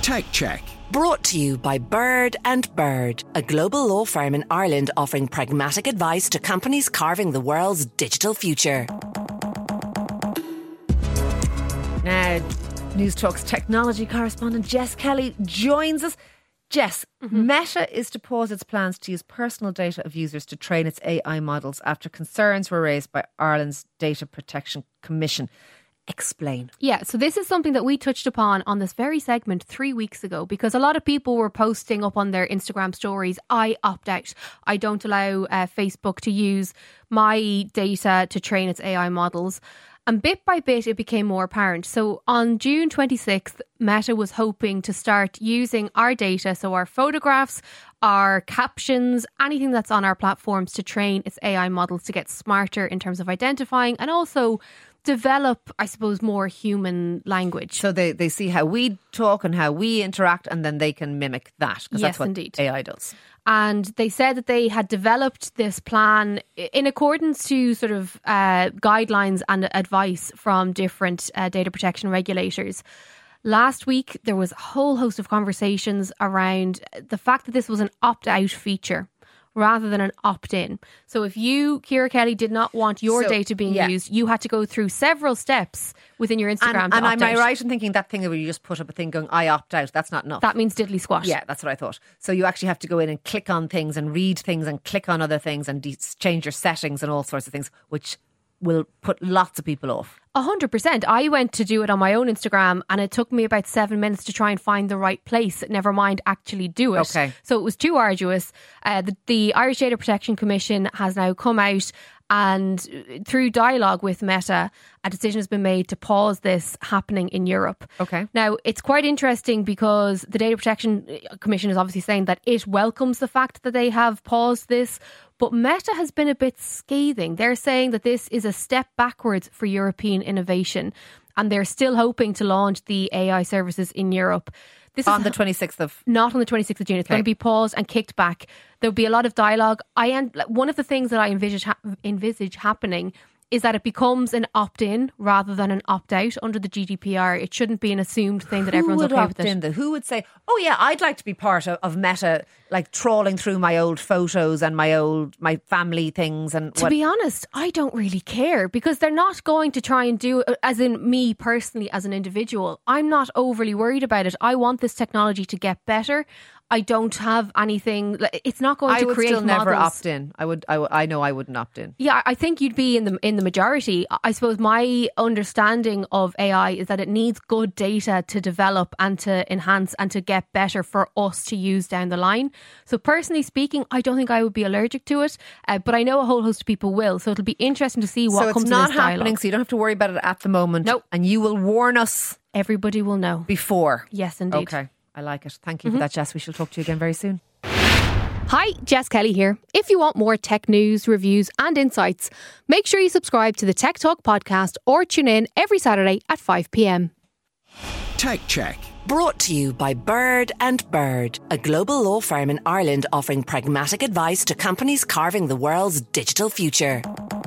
Tech Check. Brought to you by Bird & Bird, a global law firm in Ireland offering pragmatic advice to companies carving the world's digital future. Now, News Talk's technology correspondent Jess Kelly joins us. Jess, Meta is to pause its plans to use personal data of users to train its AI models after concerns were raised by Ireland's Data Protection Commission. Explain. Yeah, so this is something that we touched upon on this very segment 3 weeks ago, because a lot of people were posting up on their Instagram stories, I opt out. I don't allow Facebook to use my data to train its AI models. And bit by bit, it became more apparent. So on June 26th, Meta was hoping to start using our data, so our photographs, our captions, anything that's on our platforms to train its AI models to get smarter in terms of identifying and also develop, I suppose, more human language. So they see how we talk and how we interact, and then they can mimic that, because that's what indeed. AI does. And they said that they had developed this plan in accordance to sort of guidelines and advice from different data protection regulators. Last week, there was a whole host of conversations around the fact that this was an opt-out feature rather than an opt-in. So if you, Ciara Kelly, did not want your data being used, you had to go through several steps within your Instagram and to opt am I out. right in thinking that thing where you just put up a thing going, I opt out, that's not enough? That means diddly squat. Yeah, that's what I thought. So you actually have to go in and click on things and read things and click on other things and change your settings and all sorts of things, which will put lots of people off. 100%. I went to do it on my own Instagram and it took me about 7 minutes to try and find the right place, never mind actually do it. Okay. So it was too arduous. The Irish Data Protection Commission has now come out, and through dialogue with Meta, a decision has been made to pause this happening in Europe. Okay. Now, it's quite interesting because the Data Protection Commission is obviously saying that it welcomes the fact that they have paused this, but Meta has been a bit scathing. They're saying that this is a step backwards for European innovation, and they're still hoping to launch the AI services in Europe. This on is the 26th of... Not on the 26th of June. It's going to be paused and kicked back. There'll be a lot of dialogue. One of the things that I envisage happening is that it becomes an opt-in rather than an opt-out under the GDPR. It shouldn't be an assumed thing that everyone's okay with it. Who would say, oh yeah, I'd like to be part of Meta, like trawling through my old photos and my family things. And to be honest, I don't really care, because they're not going to try and do, as in me personally as an individual, I'm not overly worried about it. I want this technology to get better. I don't have anything. It's not going to create models. I would still never opt in. I know I wouldn't opt in. Yeah, I think you'd be in the majority. I suppose my understanding of AI is that it needs good data to develop and to enhance and to get better for us to use down the line. So personally speaking, I don't think I would be allergic to it, but I know a whole host of people will. So it'll be interesting to see what comes in this dialogue. So it's not happening, so you don't have to worry about it at the moment. Nope. And you will warn us. Everybody will know. Before. Yes, indeed. Okay. I like it. Thank you for that, Jess. We shall talk to you again very soon. Hi, Jess Kelly here. If you want more tech news, reviews and insights, make sure you subscribe to the Tech Talk podcast or tune in every Saturday at 5 p.m. Tech Check. Brought to you by Bird & Bird, a global law firm in Ireland offering pragmatic advice to companies carving the world's digital future.